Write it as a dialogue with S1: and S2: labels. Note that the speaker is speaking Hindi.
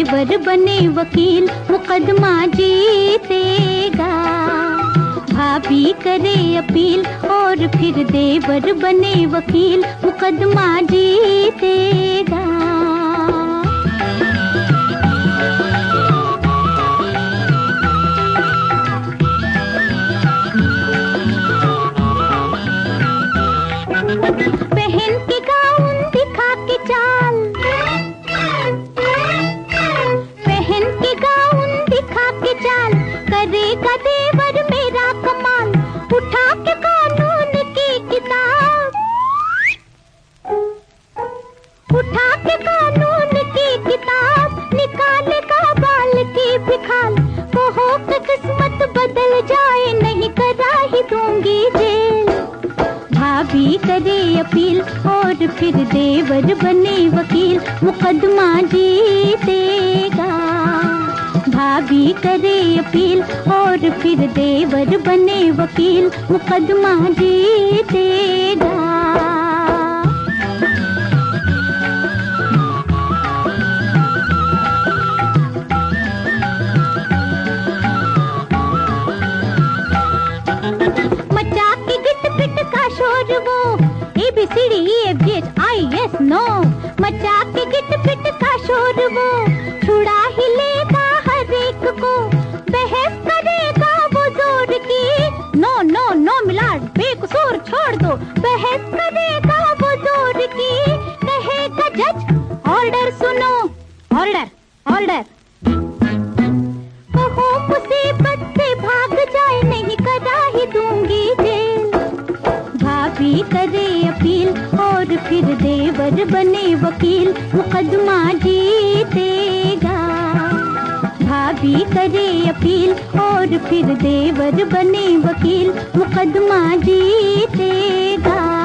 S1: देवर बने वकील, मुकदमा जीतेगा। भाभी करे अपील और फिर देवर बने वकील, मुकदमा जीतेगा। बहन के गाउन दिखा के चाल, बहन के गाउन दिखा के चाल, करेगा देवर मेरा कमाल। उठा के कानून की किताब, उठा के कानून की किताब, निकालेगा बाल की बिखाल। कहो कि किस्मत बदल जाए, नहीं करा ही दूंगी जेल। भाभी करे अपील और फिर देवर बने वकील, मुकदमा जीतेगा। भाभी करे अपील और फिर देवर बने वकील, मुकदमा जीतेगा। मचा के गिट पिट का शोर वो, ABCDEFGHIS नो। मचा के गिट पिट का शोर वो, छुड़ा ही लेगा हर एक को। बहस करेगा वो जोर की, नो नो नो मिलाड बेकसूर छोड़ दो। बहस करेगा वो जोर की, कहेगा जज ऑर्डर सुनो। Order order. कहो मुसीबत से भाग जाए, नहीं करा ही दूंगी जेल। भाभी करे अपील और फिर देवर बने वकील, मुकदमा जीतेगा। भाभी करे अपील और फिर देवर बने वकील, मुकदमा जीतेगा।